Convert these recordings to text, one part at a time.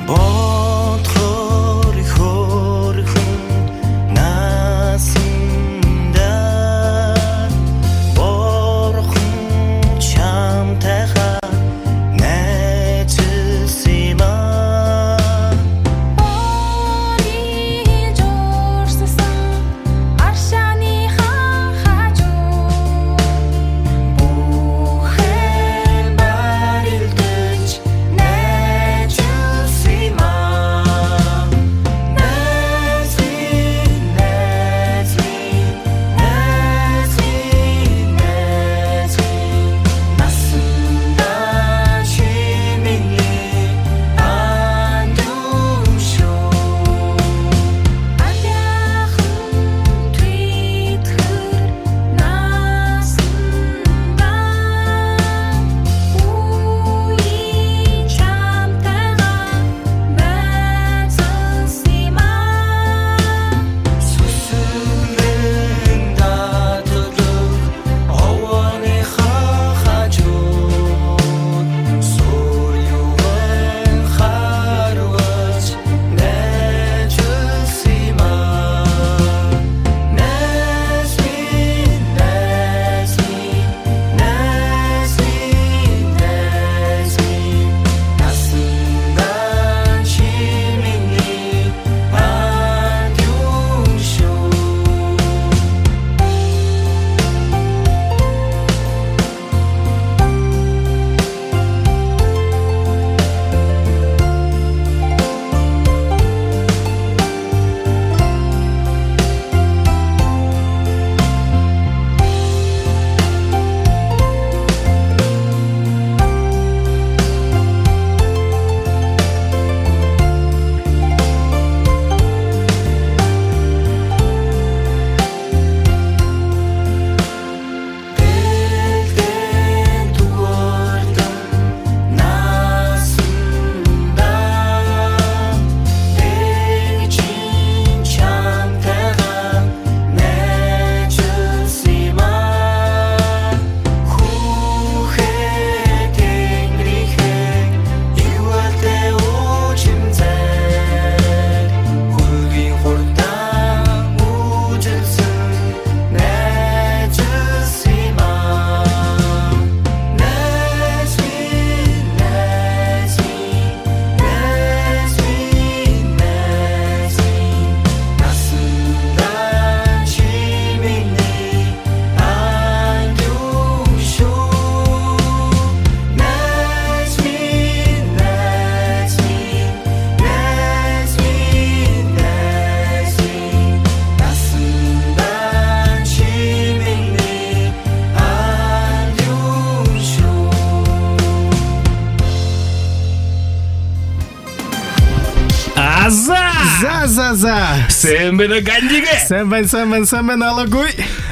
За. Сэмбэ гандигэ. Сэмбэн алагуй.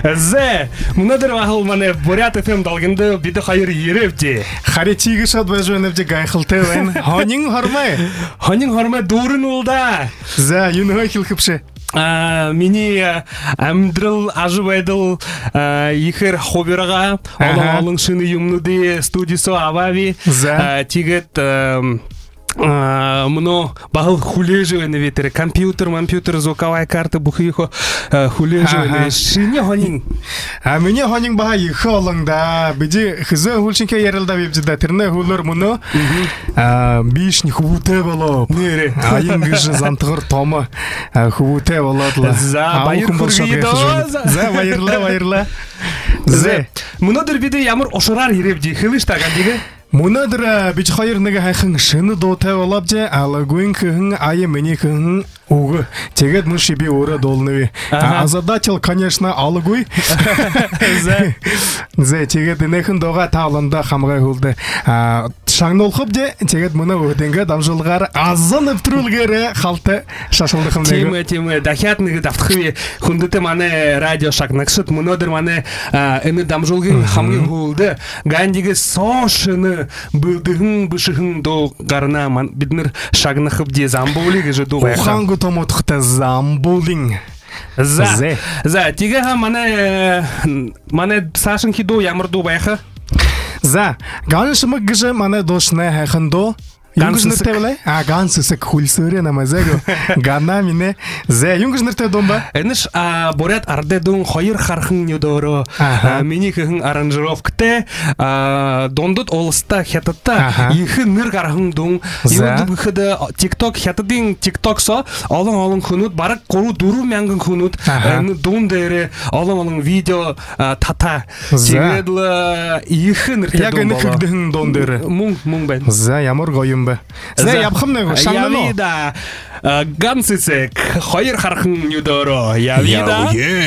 Зэ. Мунадэр ахал мане Бурят FM далгинда бид хоёр ирэвдэ. Хари чигэ шат байж байна гэж гайхалтай байна. Хонин хормой дүүрэн уулда. За, юу нөхөй хэлхэвшээ. Миний амьдрал ажвайдал ихэр хобирага олон шинэ юмнуудын студиосо авави. Тэгээд мно багал хүлээж байна витер компьютер звуковая карта бүхийхо хүлээж байна шинэ хонин миний хонин бага их олон да биди хизээ хүлшинхэ ярилда бивжда тэрнээ хөлөр мөнө бишний хөвөтэй болоо нэрэ аян гэж зантгар том хөвөтэй болоод л за баярлаа за мөнөдөр бид ямар ушраар ирээвди хэлж та гандигэ Мөнөдөр бид хоёр нэг хайхан шинэ дуутай болоод алагуин хэн ая миний хэн үг тэгээд мөн би өөрөө дуулна. Задачил конечно алагуй. Зэ тэгээд нэхэн дууга тааланда хамгай хөлдө шагнуулхав дэ тэгээд мөнө өдөнгө дамжуулгаар азан нэвтрүүлгээр халт шашуулдах юм нэг. Тийм дахиад нэг давтах хүндэтэй манай радио шагнагсад мөнөдөр манай энэ дамжуулгын хамгийн хөлдө гандигэ сошны бүдгэн бишхэн дуу гарна бид нар шагнахв ди замбули гэж дуу байх. Ухаангу томотхтой замбулин. За тэгээ манай сашинхи дуу ямар дуу байх? За ганшмаг гэж манай дуушнаа хайхан дуу Юу гэж нэртэй вэ? Ганс үсэг хөлсөөрэ намазааг гана минь. За юу гэж нэртэй дом ба? Энэш бурят ардедун хоёр хархан юдороо миний хэн аранжировктэй дундад улстай хятадтай ихэнх нэр гархан дун YouTube гэхэд TikTok хятадын TikTok-со олон хүнүүд бараг 3-4 мянган хүнүүд дуун дээр олон видео тата тэгээд ихэнх нэртэй яг энэ хэгдэн дуун дээр мөн байна. За ямар гоё юм бэ? За явхам нэг шамнаа. Явида гансэсэг хоёр хархан юдороо явида.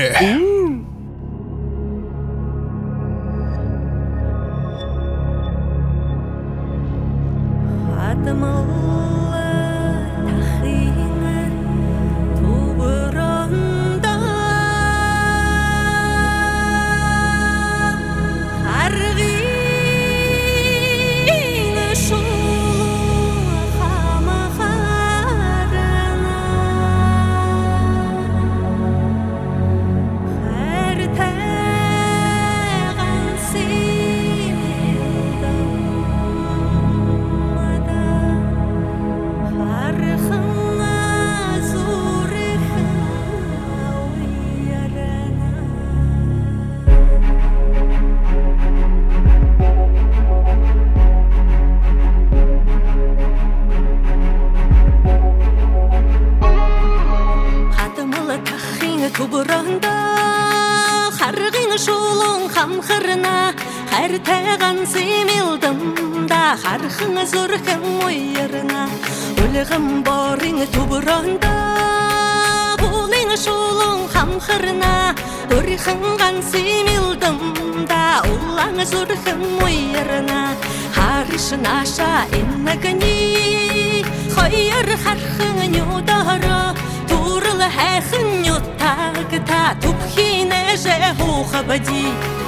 Наша иннагани хоёр хархан юдара турл хайхан ютаг та тупхинэ же хухабади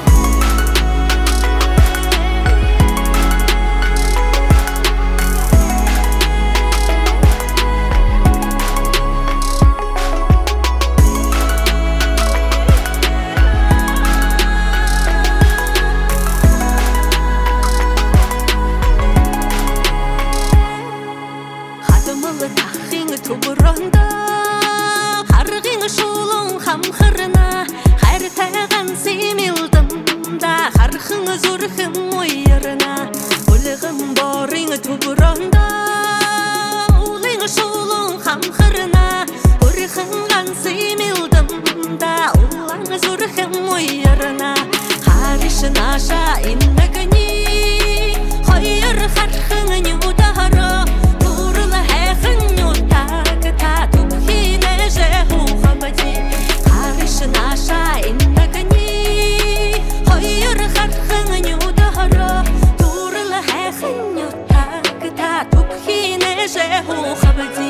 наша иннагани хоёр хархан юдара турл хайхан ютаг та тупхинэ же хухабади хариш наша иннагани хоёр хархан юдара турл хайхан ютаг та тупхинэ же хухабади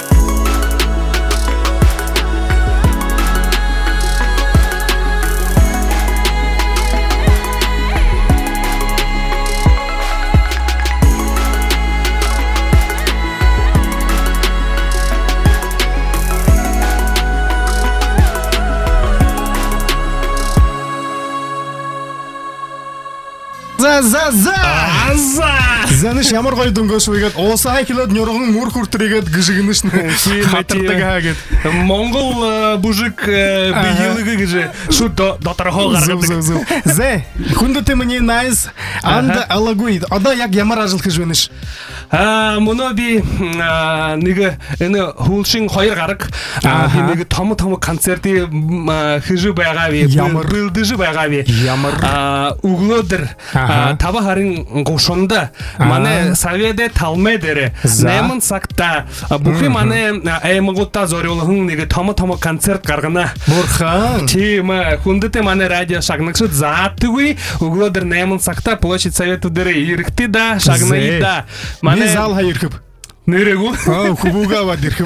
Заныш ямар гоё дөнгөөс үгээд уусаа хилээд нёргон мөр хүртрэгээд гიშгэнэш хатардаг хаагээд Монгол бужик биелэг гэж шууд доторхоо гаргадаг. Зэ хүндэт миний nice and aлагуид одоо яг ямар ажил хийж байна ш? Мөнөө би нэг энэ хуулшин хоёр гараг нэг том концерт хийж байгаа би бэлдэж байгаа би өглөөдөр 5 харын гушунда манай Савьедэ талмай дээр 8 цагта бүхэн манай аймагуудаа зориулсан нэг том концерт гаргана. Бурхан. Тийм хүндэт манай радио шагнагчд заатгүй өглөөдөр 8 цагта площадь Советов дээр ирэхтэй да шагнаа да. Манай зал хаяр хөв. нэрэгүү Хөвөөгөө аваад ирэх юм.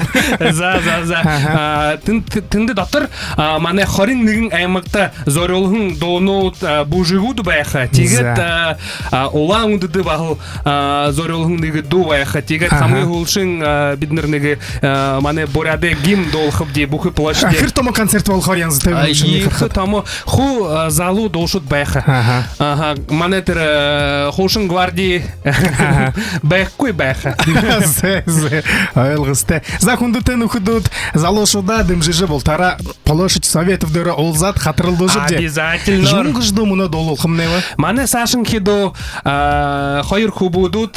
За тэнд дотор манай 21 аймагта зориулсан дуунууд бүжигүүд байха. Тэгээд улаан үндэд бахал зориулсан нэг дуу байха. Тэгээд хамгийн хөлшин бид нэг манай Боряде гим доолхов ди бүхэ площадь. Хэр том концерт болохоор янз тавь юм их том ху залу доошуд байха. Манай тэр хошин гварди байхгүй байха. Ойлгостой. За хүндэтэй нөхөдүүд залуушуудаа дэмжиж болтараа площадь советов дээр уулзаад хатралдуулж. Обязательно. Юнгэж дөө мөнөд уулах юм нэвэ. Манай Сашин хидо хоёр хубудут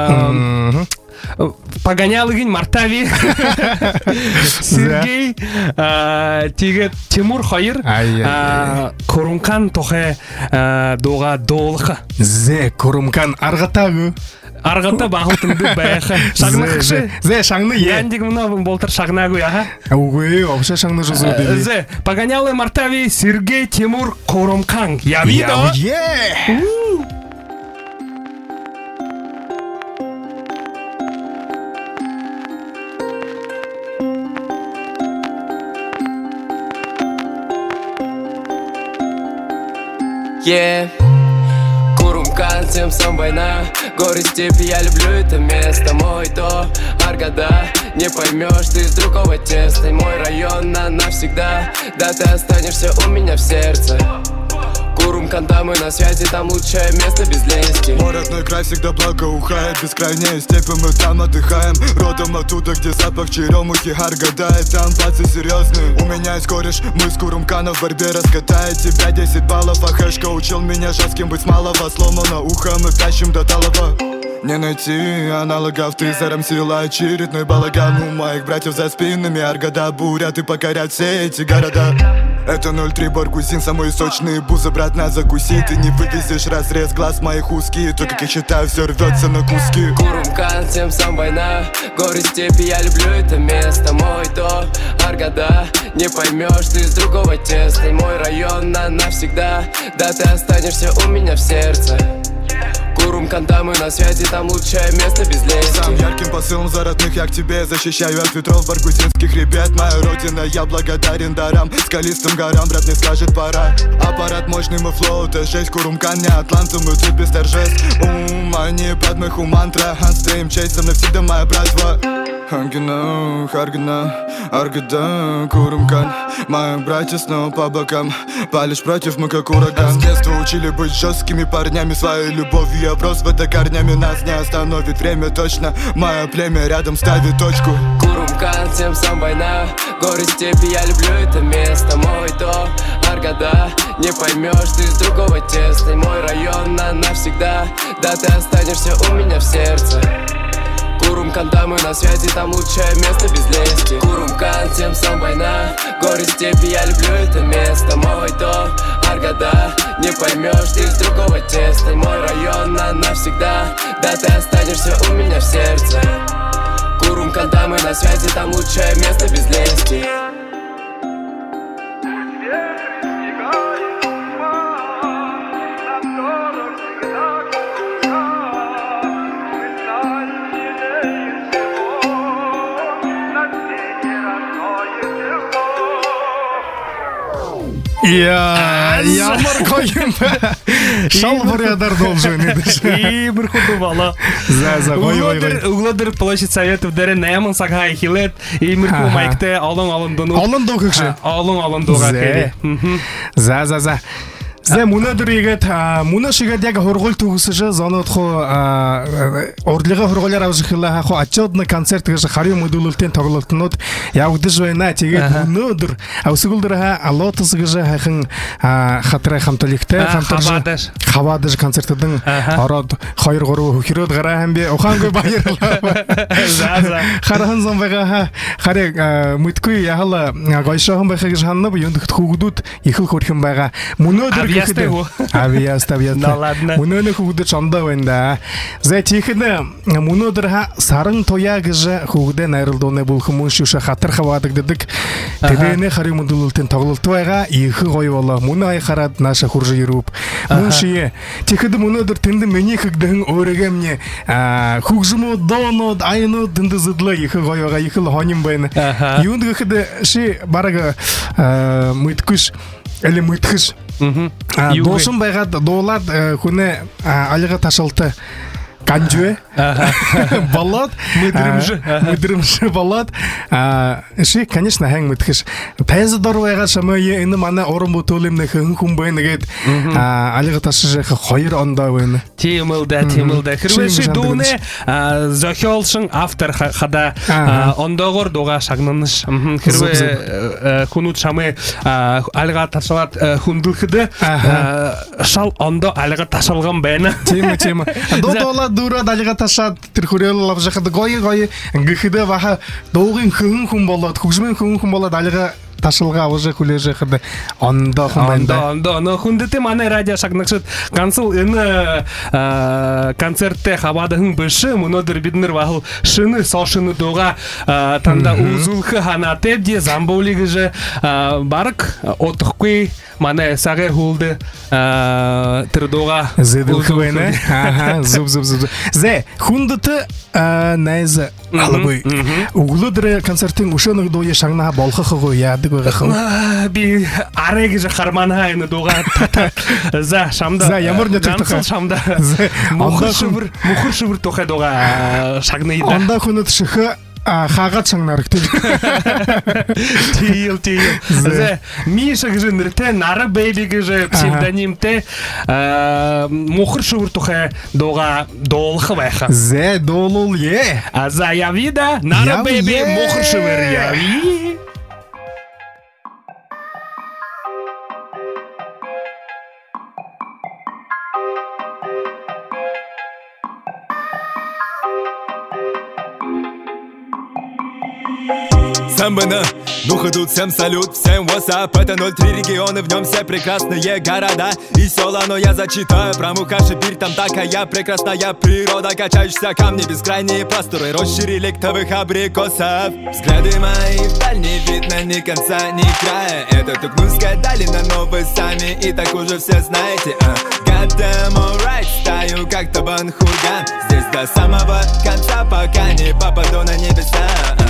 погонялыгин Мартави Сергей тэгээд Тимур хоёр Курумкан тохе дууга доолха. Зе Курумкан аргатаагүй. Аргата бахалтанд байха. Шагнахш. Зе шагны яндиг мына болтор шагнаагүй яха. Үгүй вообще шагнаж үзүү. Зе погонялы Мартави Сергей Тимур Курумкан. Явидо. Курумкан, тем сам война. Горы, степи, я люблю это место. Мой до Аргада. Не поймешь ты из другого теста. Мой район навсегда. Да, ты останешься у меня в сердце. Курумкан, там мы на связи, там лучшее место без лести. Мой родной край всегда благоухает. Бескрайние степи, мы там отдыхаем. Родом оттуда, где запах черемухи Аргада. И там пацы серьезные. У меня есть кореш, мы с Курумкана в борьбе раскатает тебя 10 баллов. А хэшка учил меня жестким быть с малого. Сломано ухо, мы тащим до талого. Не найти аналогов, ты зарамсила очередной балаган. У моих братьев за спинами Аргада бурят и покорят все эти города. Это 03 Баргузин, самые сочные бузы, брат, нас закуси. Ты не вывезешь разрез глаз моих узких. То, как я считаю, все рвется на куски. Курумкан, тем сам война. Горы, степи, я люблю это место. Мой до Аргада. Не поймешь ты из другого теста. Мой район навсегда. Да, ты останешься у меня в сердце. Курумкан, там мы на связи, там лучшее место без лести. Сам ярким посылом за родных я к тебе защищаю от ветров баргузинских ребят. Моя родина, я благодарен дарам. Скалистым горам, брат, не скажет пора. Аппарат мощный, мы флоу, Т6. Курумкан, не Атланта, мы тут без торжеств. Они под маху мантра. Стоим чейсом навсегда, моя братва. Ангена, Харгана, Аргада, Курумкан. Мои братья снова по бокам. Палишь против, мы как ураган. С детства учили быть жесткими парнями. Своей любовью я брос в это корнями. Нас не остановит время точно. Мое племя рядом ставит точку. Курумкан, тем сам война. Горы, степи, я люблю это место. Мой до Аргада. Не поймешь ты из другого теста. Мой район навсегда. Да, ты останешься у меня в сердце. Курумкан, там мы на связи, там лучшее место без лести. Курумкан, тем сам война. Горы, степи, я люблю это место. Мой до Аргада. Не поймешь ты из другого теста. Мой район навсегда. Да, ты останешься у меня в сердце. Курумкан, там мы на связи, там лучшее место без лести. Ямар гоё юм бэ? Шалбар ядар должен идэж. И бір худу бала. За гоё. Углодыр площадь советов дээр 8 цаг хай хилээд иймэрхүү маягтай олон дуу. Олон дуу гэх. Олон дуугаа хэлээ. За. Зэ мөнөдрийгээд мөнө шигээд яг хургуул төгсөж зоноодхоо урдлага хургуулаар авч ихлээ хаа очиодны концерт гэж харийн мөдөлөлтийн тоглолтнууд явагдаж байна. Тэгээд мөнөдөр авсгуулдөр алотос гэж хайхан хатраа хамтлагтай хаваадаж концертын ороод 2-3 хөхрөөд гараа хам би ухаангүй баярлалаа. За. Харахан зомбага харыг мэдгүй яхал гойшохон байхыг гэж ханна юунд хүүхдүүд их л хөрхөн байгаа. Мөнөдөр Авиаста. Ну ладно. Мунөне худэ чондоо байна да. За тийхэнэ мунөдөрха саран туяа гэж худэ найруулдууны бүх хүмүүс шүүшэ хатар хаваадаг гэдэг. Тэдэнэ хари мөндүүлэлтийн тоглолт байгаа. Их гоё болоо. Мунэ хайхараад нааша хурж ирүүп. Мөн шие. Тэгэхэд мунөдөр тэнд миний хэгдэн өөрөөгөө мне хөгжмөө доонод айнууд тэнд зэдлээ их гоё байгаа. Их л хоним байна. Юунд гэхэд ши бараг мэдгүй Или мэдхэж. Дуусан байгаад дуулаад хүнээ алга ташаалтай ганжвэ. Болоод мэдрэмж болоод ши конечно хэн мэдхэж тайздар байгаа шамаа энэ манай уран бүтээлэмнэх хүн байна гэд алга ташаах 2 ондоо байна. Тийм л да. Хэрвээ ши дүүнэ зохиолшин автор хада ондоогоор дугаа шагнанш. Хэрвээ хүнүүд шамаа алга ташаад хүндлэхэд шал ондоо алга ташалган байна. Тийм. Дуулаад дүүрээд алга ташаад тэр хүрээл лавжахад гоё ингэхдээ баха дуугийн хүн болоод хөгжмийн хүн болоод алга ташалгаа авах хүлээжэхэд ондоохон байна. Ондоо хүндэт манай радио шагнагчид ганцхан энэ концерттэй хаваадан биш өнөөдөр бид нар бахал шинэ сошны дугаа танда үзүүлэх ханаатай ди замболи гэж бараг отохгүй манай сагэ хулд тэр дугаа зэдэлх байна. Зүг. Зэ хүндэт найз албай өглөөдөр концертын өшөөнөг дууя шагнаа болгохоо яадаг байгаа. Би арай гэж харманаа энэ дугаа. За шамда. За ямар нэтэх шамда. Мохор шивэр тухай дугаа шагнаа. Ондоо хүнэт шихэ хаагаад шагнаар гэдэг. Тийм. За Миша гэж нэртэй Нара Бэйби гэж псевдонимтэй мохор шивэр тухай дугаа дуулах байх. За дуулул е. За явида Нара Бэйби мохор шивэр яви. Самбана, ну-ка тут всем салют, всем WhatsApp. Это 03 регионы, в нем все прекрасные города и села, но я зачитаю про Мухашибирь. Там такая прекрасная природа, качающиеся камни, бескрайние просторы, рощи лектовых абрикосов. Взгляды мои вдаль, не видно ни конца, ни края. Это Тукнурская долина, но вы сами и так уже все знаете. God damn alright, стою как Табан-Хурган. Здесь до самого конца, пока не попаду на небеса.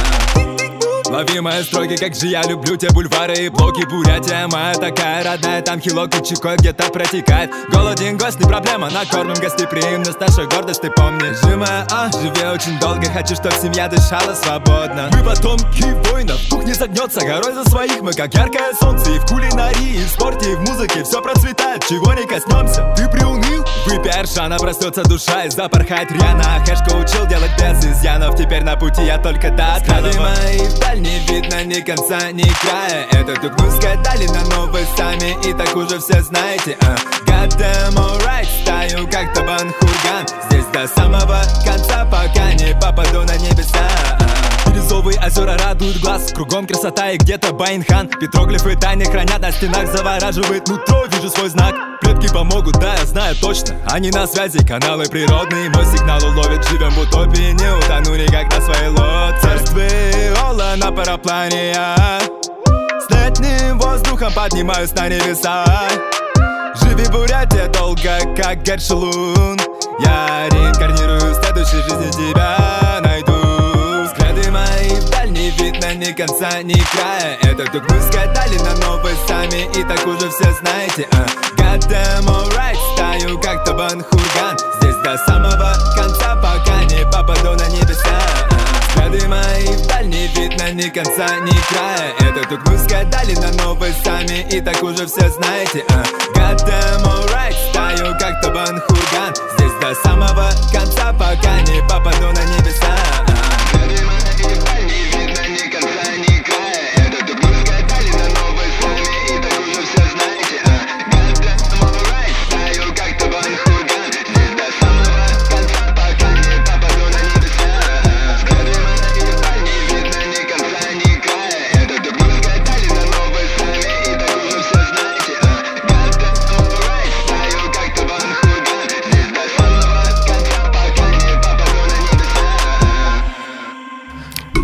Лови мои строки, как же я люблю те бульвары и блоки. Бурятия моя такая родная, там хилок и чекой где-то протекает. Голоден гость, не проблема, накормим гостеприимность, наша гордость, ты помнишь. Жимая, живи очень долго, хочу, чтоб семья дышала свободно. Мы потомки воинов, дух не загнется, горой за своих. Мы как яркое солнце и в кулинарии, и в спорте, и в музыке все процветает, чего не коснемся. Ты приуныл? Выпей Аршана, проснется душа и запорхает рьяно. Хэшка учил делать без изъянов, теперь на пути я только до отказов. Мои вдаль не видно ни конца, ни края. Это Тукнурская долина, но вы сами и так уже все знаете. God damn alright, стою как Табан-Хурган. Здесь до самого конца, пока не попаду на небеса. Бирюзовые озера радуют глаз, кругом красота и где-то Байнхан. Петроглифы тайны хранят, на стенах завораживает нутро, вижу свой знак. Предки помогут, да, я знаю точно, они на связи, каналы природные. Мой сигнал уловит, живем в утопии, не утонули, как на своей лодке. Царстве Ола на параплане я с летним воздухом поднимаюсь на небеса. Живи Бурятия долго, как Гершелун. Я реинкарнирую в следующей жизни, тебя найду. Взгляды мои вдаль, не видно ни конца, ни края. Это Тукнурская долина, но вы сами и так уже все знаете. God damn alright, стою как Табан-Хурган. Здесь до самого конца, пока не попаду на небеса. Взгляды мои вдаль, не видно ни конца, ни края. Это Тукнурская долина, но вы сами и так уже все знаете. God damn alright, стою как Табан-Хурган. Здесь до самого конца, пока не попаду на небеса.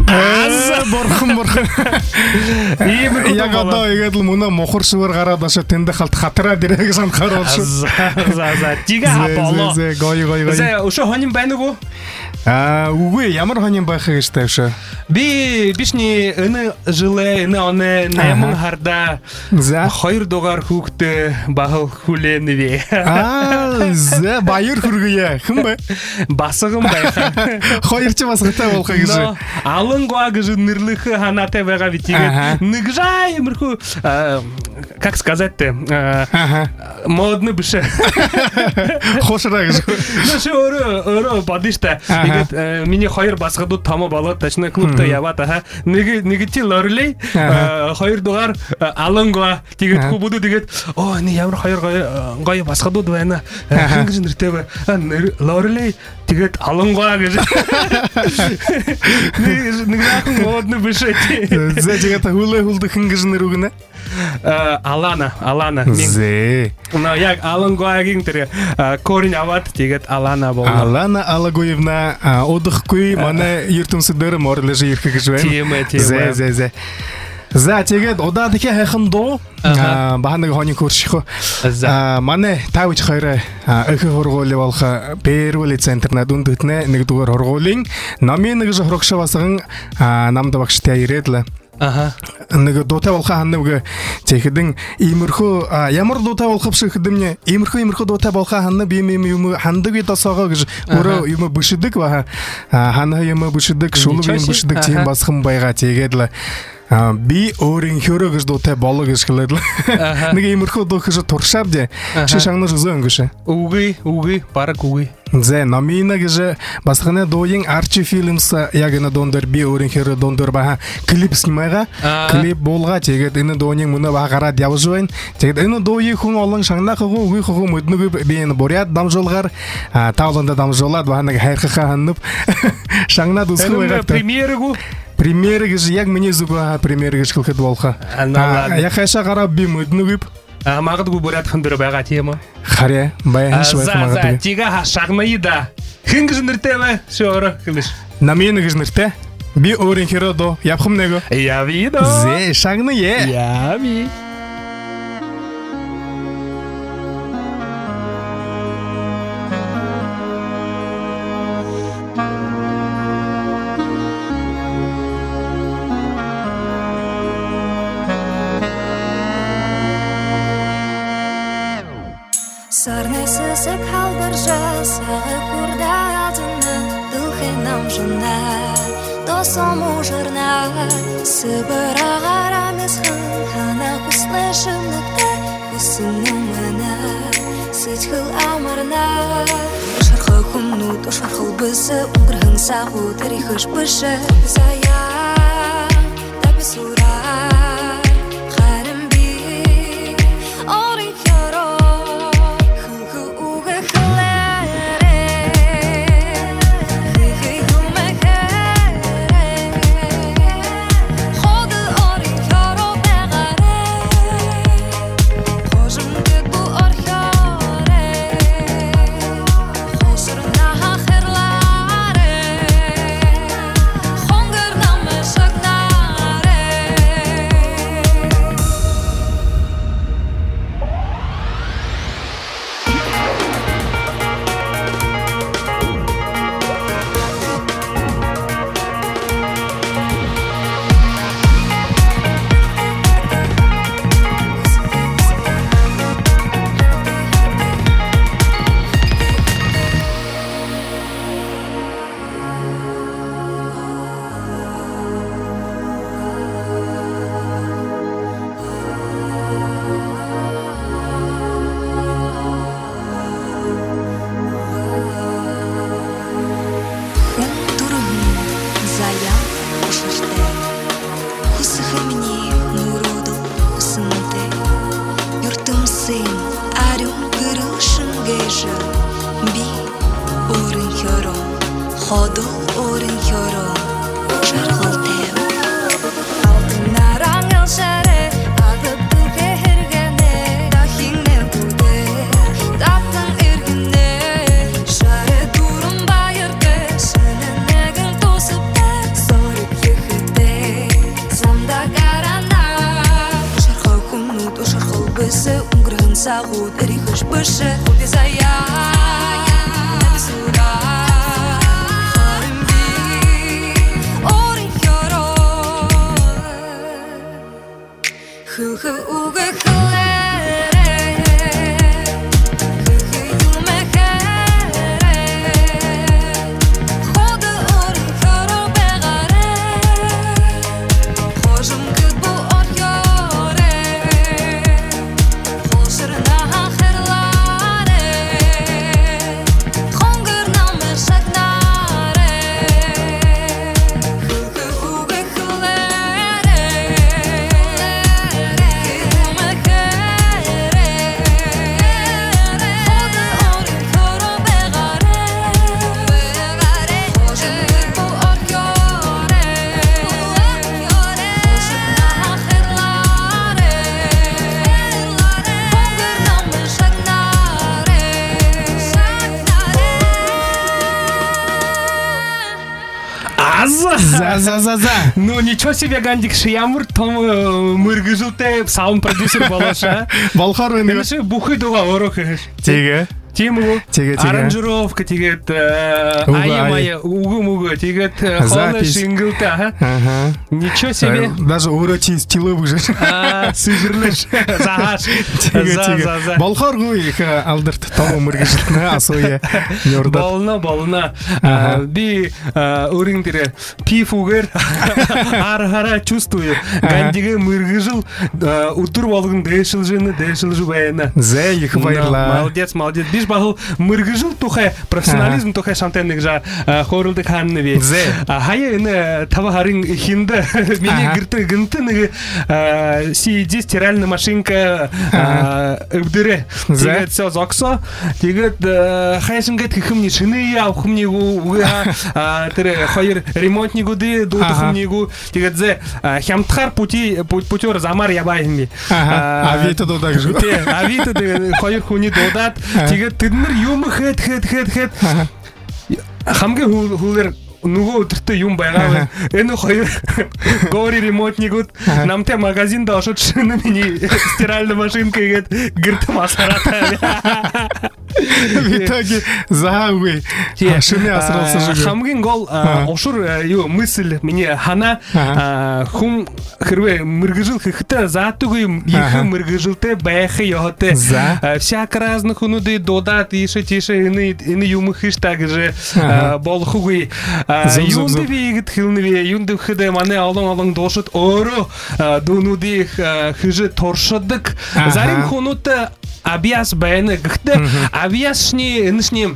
Бурхан. Яг одоо игээд л мөнө мухар шивэр гараад ошо тэнд халт хатраад ирэх санахаар бол шүү. За тига болоо. Гой. За өшөө хонин байна уу? Үгүй ямар хонин байх гэж тавьшаа. Би бишний энэ жилээ энэ онэ 8 харда. За 2 дугаар хүүхдээ багал хүлээнэ би. За баяр хүргэе. Хэн бэ? Басган байхаа. Хоёр ч бас хэтэй болох гэж. Алангуа гэж нэрлэх ханатай байгаа би тэгээд нэгжай мөрхөө как сказать модны биш. Хошраа гэж. Нэшээ өөрөө бодиштай. Тэгээд миний хоёр басгадууд томоо болоод тачна клубта яваад нэг тий лорлей 2 дугаар алангуа тэгээд хүүбүүд тэгээд энэ ямар хоёр гоё басгадууд байна. Ингэж нэртэй бай. Лорлей тэгээд алангуа гэж. Нэг яахан модны биш. Тэгээд хүлдэх ингэж нэр үгнэ. Алана. Зэ. Яг алангуагийн тэр корень аваад тэгээд Алана болоо. Алана Алагуевна удахгүй манай ертөнцөдөр морлож ирэх гэж байна. Зэ. За тэгээд удаа дахиад хайхан дуу бааныг хоног хөрших. Манай тавж хоёр эхэ хургуули болох Бэрвэли центрнад үндэтнэ нэгдүгээр хургуулийн намын нэг хургшавасан намд багштай ирээд л нэг дуутай болох ханыг зэхэдэн иймэрхүү ямар дуутай болох шиг хэдэмнэ иймэрхүү дуутай болох ханаа би юм хандаг дасаага гэж өөрөө юм бүшдэг ба ханаа юм бүшдэг шулуг юм бүшдэг тийм басхан байгаа тэгээд л би өөрийн хөрөө гэж дуутай болоо гэж хэлээд л нэг иймэрхүү дуу гэж туршаад чи шагнаж үзэн гэж үгүй бараг үгүй. Зэ намина гэж басханы дуугийн Archie Films яг энэ дуундар би өөрийн хөрөө дуундар баха клип снимага клип болгоо тэгээд энэ дууны мөнө гараад явж байна. Тэгээд энэ дууийг хүн олон шагнахгүйгүй үгүй хөө мөднөг би энэ буряд дамжуулгаар тааланда дамжуулаад баха нэг хайрхахаа ханып шагнаад үзэх байгаа. Премьер гэж яг миний зүг премьер гэж хэлэхэд болох. Яг хашаа гараа би мөднөг магадгүй буряд хэн дээр байгаа тийм үү? Харьяа баян швэх магадгүй. За тига шагнаа да. Хэн гэж нэртэй бай? Шөөрө хэлж. Намын гэж нэртэй. Би өөрийн хөрөө доо явхам нэг. Яви доо. Зэ шагнаа яви. Сарнесэсэ халдаржа сагы курдадына духенам жана досом ужарна сыбырагара месхэн хана куслэшымныкта кусынымына сычхыл амарна шархы хумну тошархыл бысы унгрхын сагу тарихыш бышы зая табисура саху дэрихш бэшэ удизая нэмсура харимби орин хёро хы угэ За. Ну ничего себе, Гандикш, ямар том мөргөжөлтэй саунд продюсер болооша. Болохоор нэг Эмэс бухой дуга өрөөх. тэгээ Тийм үү? Тэгээ. Аранжировка тэгээд ая угу тэгээд хоолой шингэлтэй Ага. Ничего себе. Даже өөрөө чи стилөө бүжиж. Сижирлэж. Зааш. Тэгээ. Болохоор их алдарт том мөргөжөлтнө асууя. Нёрдат. Болно. Би өөрийн дээр пифүгээр хараа чувствую. Гандигэ мөргөжл өдөр болгон дээшилж байна. Зэ их баярлаа. Молодец. Биш бахал мөргөжл тухай профессионализм тухай шантан нэг хооролдог хаана вэ? Хаяа энэ тава харин хинда миний гэртэ нэг CD стиральная машинка өвдөрэ. Тэгээд все зогсоо. Тэгээд хайшингэт хэхэмний шинэ авах юмний тэр хоёр ремонтнигуди дуудах юмнигу тэгээд зэ хямдхаар путёр замаар яваа юм би. Авито дуудаа гэж. Тий, авито тэгээд хоёр хүний дуудаад тэгээд тэд нар юм хэд хамгийн хүлэр нөгөө өдөртөө юм байгаа. Энэ хоёр гори ремонтнигуд намтай магазинд очиж шинэ миний стиральная машинка гээд гэрт масараатай. Витаги заагүй. Шинэ асруулсан шиг. Хамгийн гол ушур юу мысль миний хана хүм хэрвээ мөргөжл хэхтэй заатгүй их мөргөжлтэй байх ёотой. Всяк разных хүнүүдээ дуудаад ийшээ энэ юм хийштэй гэж болохгүй. Юунд бигэд хэлнэвэ юунд гэхэд манай олон дуушид өөрөө дүүнүүдийг хийж туршдаг. Зарим хүнүүд абиас байна. Гэхдээ авиасны энэшний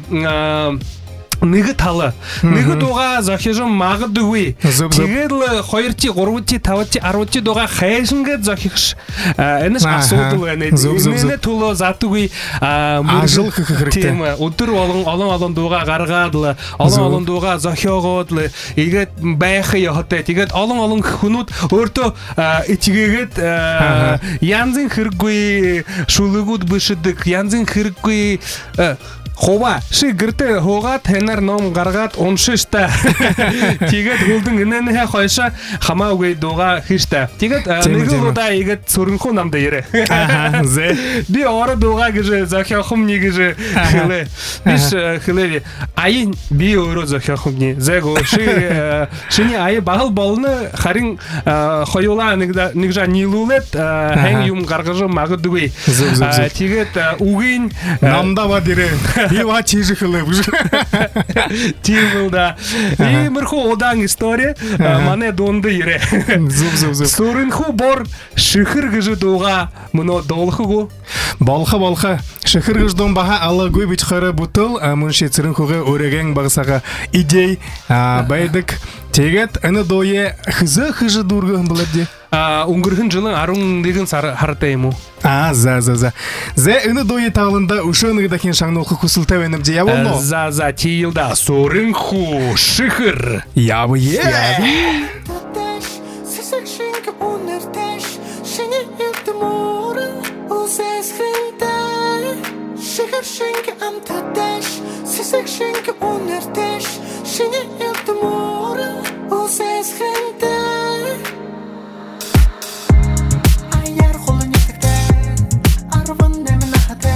нэг тал нэг дугаа зохиж магадгүй. Тэгэл 2-чи 3-чи 5-чи 10-чи дугаа хайшингээ зохих энэс асуудал байна. Энэ төлөө затгүй ажил хийх хэрэгтэй. Тийм өдөр болгон олон дугаа гаргаад л олон дугаа зохиогоод л игээд байх ёотой. Тэгээд олон хүнүүд өөртөө ичгээгээд янзын хэрэггүй шүлгүүд бишдэг, янзын хэрэггүй хова ши гэртэ хуугаад танаар ном гаргаад уншиштай. Тэгээд хөлдөн инээнэ хойшоо хамаагүй дугаа хийштэй. Тэгээд нэг удаа игээд сөрөнхөө намд ярэ. Зэ. Би ороо дугаа гэж зохиохом нэг гэж хэлээ. Биш хэлээ. Аян би өөрөө зохиохомны. Зэго шиний ая багал болно харин хоёулаа нэг жаа нийлүүлээд хэн юм гаргаж магадгүй. Тэгээд үгийн намдаа дэрэ Ива чижихлээ бүж. Тийм да. Иймэрхүү удаан история манай дунд ирэ. Зүг. Сүрэнхүү бор шихэр гэж дууга мөнө доолхогоо. Болха шихэр гэж дун баха алаагүй бич хорой бүтэл мөн ши цэрэнхүүгээ өрэгэн багсага идей байдаг. Тэгээд энэ дууе хизэ дүүргэн болоод өнгөрсөн жилийн 11 сар хартай юм уу? За. Зэ энэ дууе тагланда өшөөнөг дахин шагнуулах хүсэлтэй байна гэж явна уу? За тийлда сүрэнхүү шихэр. Яв. Ayar kolun yetikte, arvan demin ahate.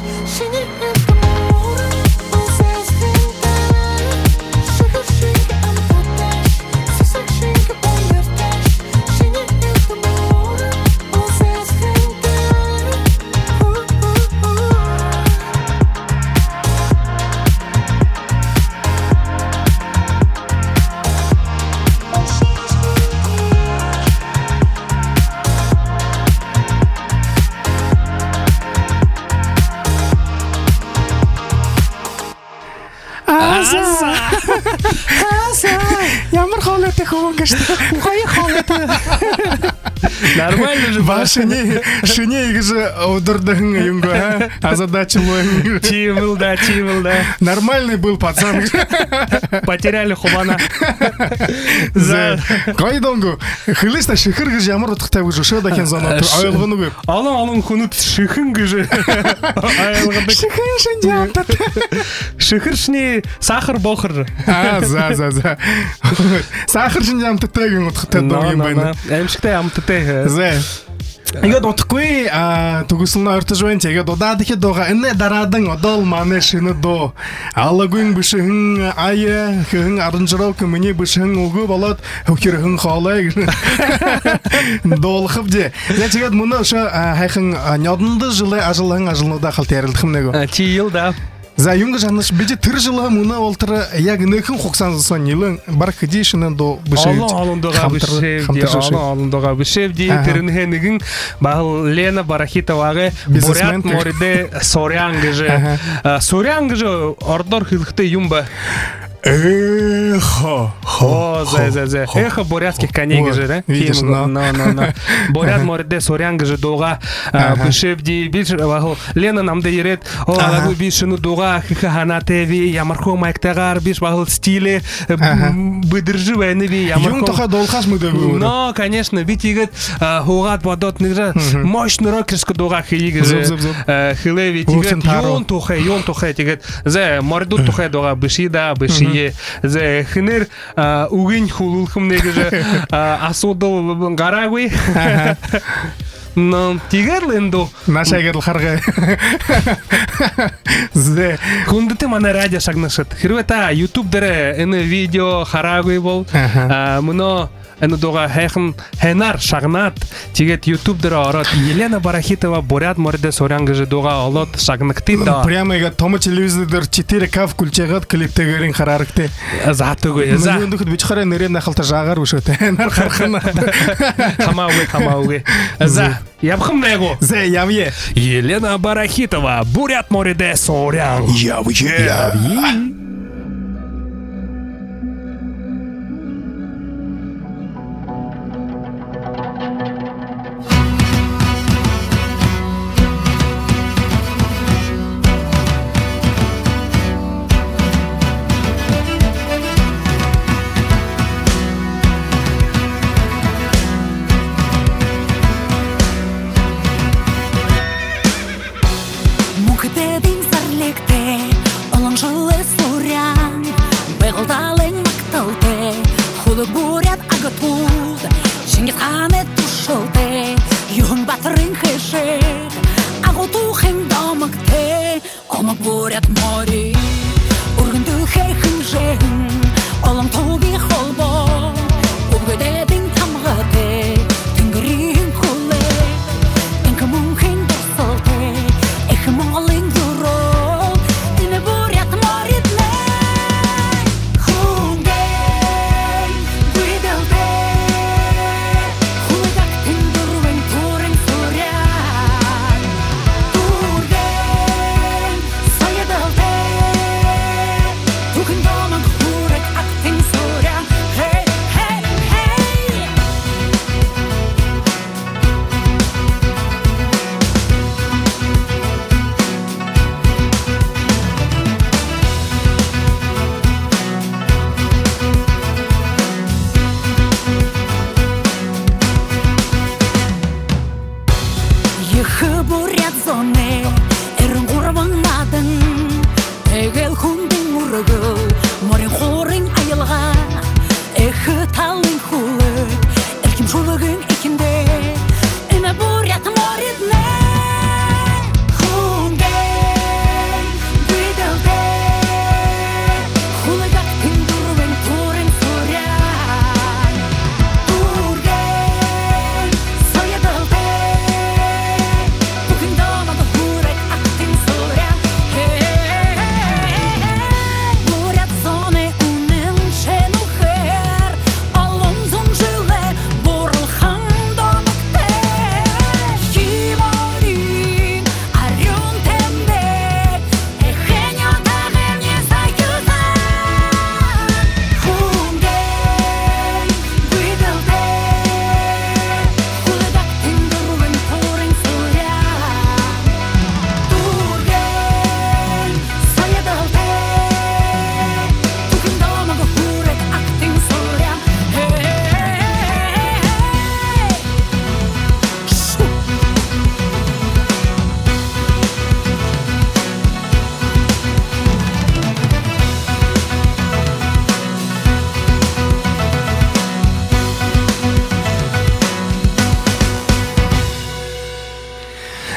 Ямар хоолойтой хөвөн гэж ухааны хоолойтой. Нормально же. Вашине гэж удирдахан юм га. Озадачиваем. Чивил, да. Нормальный был пацан. Потеряли хубана. За гойдонго хлэста шихэр гэж ямар утгатай гэж шөөд ахын зоноо ойлгоно. Олон хүнүүд шихэн гэж ойлгодог. Шихэн шинжаамтат. Шихэршний сахар бохор. За. Сахар шинжаамттай гин утгатай доо юм байна. Аимшигтай амттай. За. Ингээд утгагүй төгсөлнө ортож байна. Тэгээд удаад ихэд байгаа. Энэ дараадан одоо л манай шинэ дуу алагын бишхэн ая хэн аранжрок миний бишхэн өгөө болоод хөхөрхөн хоолой доолховдэ. Тэгээд мөн хайхан нёдонд жилээ ажлынудаа халт ярилдах юм нэг. Чи ил да. За юм гэж анаш бид тэр жил мөн ултар яг нөхөн хугацаанд нэлэн барах эдишнэн доо бишээ. Олон доо бишээвди тэрнээ нэгэн бал Лена Барахитоваගේ Бурят морде Сорян гэж ордоор хэлэхтэй юм ба. Эхо бурятских коней гэж да. Бурят морде Сорян гэж дууга бишээвди биш Лена намдэ ирээд алагу биш нү дууга ханате ви ямарху майктагаар биш багл стиле bëдэрживэне ви ямарху юм тохоо дуулахаш мөдөг. Но конечно би тэгээд хуугаад бодоод нэг мощный рокерск дууга хийе гэж хэлэви тэгээд юм тухай тэгээд за мордут тухай дууга бишида бишие за хнэр үгийн хулулхм нэг асуудал гараагүй. Но тигерлэндо нашаагэр харгаа. Зэ хүндтэй манай радио шагнашд. Хэрвээ та YouTube дээр энэ видео хараагүй бол мөнөө энэ дууга хайхан ханаар шагнаад тэгээд YouTube дээр ороод Елена Барахитова Бурят морде Сорян гэж дууга олоод шагнагтыг да. Прямо яг том телевизор дээр 4K включаагаад клиптэйгэрийн хараарагтай. Заатгүй. За өнөхөд бичхаараа нэрээ нахалта жаагаар өшөөтэй. Ханаар харахна. Хамаагүй. За явхам нэго. За явъе. Елена Барахитова Бурят морде Сорян. Явъе.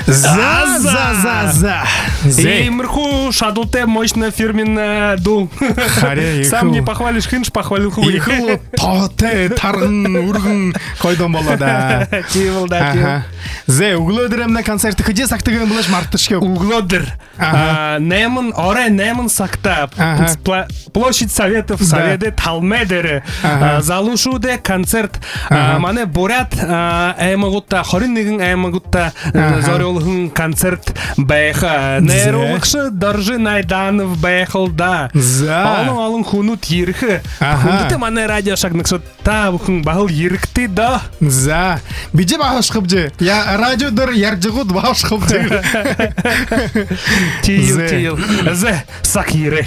За. Имерху шадулте мощная фирменная дул. Сам не похвалишь, хинш похвалил хуй. Иху тоотой тарган үргэн койдон болоо. Тивл да тивл. Зе өглөөдөр амна концерт хэдий сагтаг юм болооч мартышгүй. Углодер. Немон, оре Немон сакта. Площадь Советов, Советы Талмедер. Залушуде концерт. Мане бурят аймагутта 21 аймагутта зориулган концерт байха. Нейрологч Доржи Найданов байхалда. Олон хүнүүд ирэх. Хүндэт манай радио шагнагсууд та бүхэн багал иргэтэй да. За бижи баашхавж. Я радио дээр ярьж гууд баашхавж. Тийл. Зе сакире.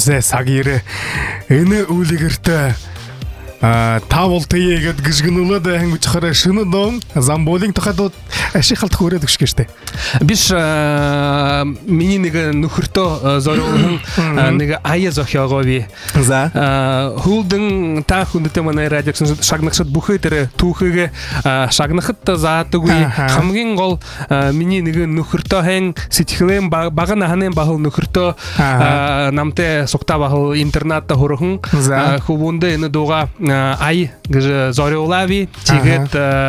Энэ үлгэртэ та бол тэгээд гიშгнүүлээд хангуч хараа шинэ дон замболын тохадууд ашихалт хүрээд өгшгөө штэ. Биш миний нэг нөхөртөө зориулсан нэг ая зохиогоо би. За. Хулдэн та хүндэт манай радиогч шагнагчд бүхэй дээр түүхийгээ шагнахад заадаггүй хамгийн гол миний нэг нөхөртөө хэн сэтгэлэн бага наханы багал нөхөртөө намтай сугта багал интернатта хөрөхөн хөвөндө энэ дууга ай гэж зориулаави тэгээд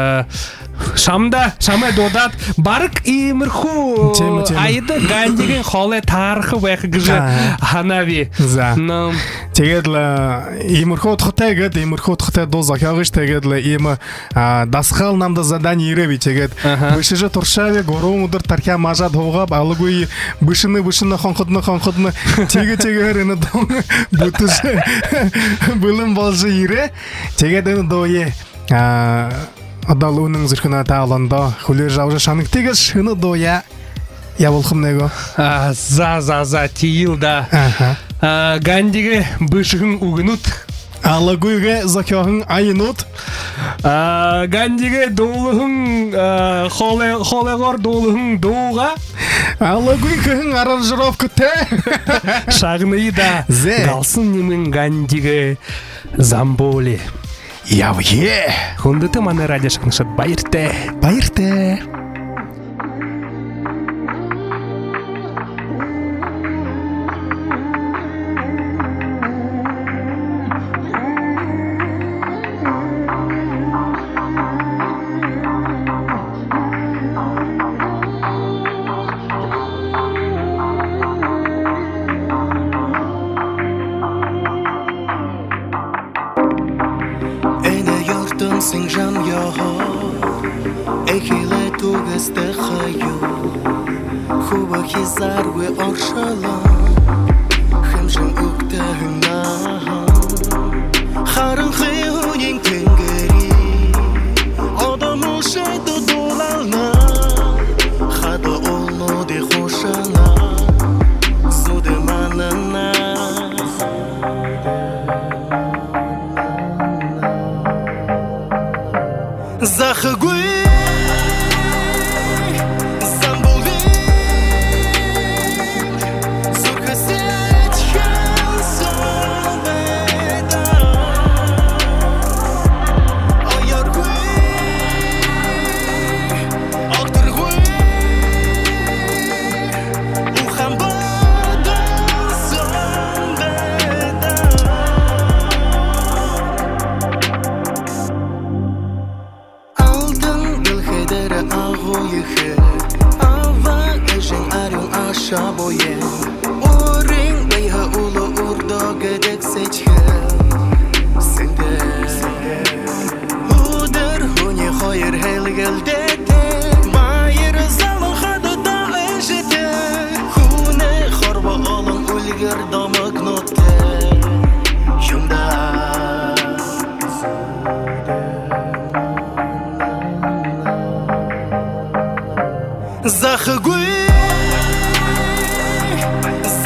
шамаа дуудаад баг иймэрхүү айд гандигийн хоолой таарах байх гэж ханаави. Тэгээд иймэрхүү утгатай гэдэг иймэрхүү утгатай дуу зохиогч тэгээд ийм дасгал намда задание ирэви тэгээд бишэж туршааве 3 өдөр тархиа мажаад хуугаа балгүй бишнэ хонходно тэгээд энэ дуу бүтэж бүлэн болж ирэ тэгээд энэ дууе одоо лунэн зэрхнэ тааландо хүлээж авч шанагтайгаас шинэ дууя явуулхам нэго. За тийл да. Гандиге бишгэн үгнүт. Алагүйгээ зохиохон айнууд. Гандиге дуулхан холегор дуулхан дууга. Алагүйхэн аранжировктэй. Шагныда. Галсан нэмэн гандиге замболи. Явъе. Хүндэт манай радио шагнагчид баяртай. Sing jam yo ho Ekhile tu geste khayo Khuba khizar we orshala Khimshin ukte hna Kharan khiyo yin tengeri Adamu shaydo dolalna Khada olno di khoshana Zude manana Zakhgui Zamboli Zurkhaset Khansabeda Ayargui Aktargui Ukhambada Zambeda Shaboye Oring Bayha ulu urdo gedek seçhe Sende Huder huni khayr helgel dete Bayir zalın khadu da ejete Hune kharba alın ulger damak notte Yumda Zakhgui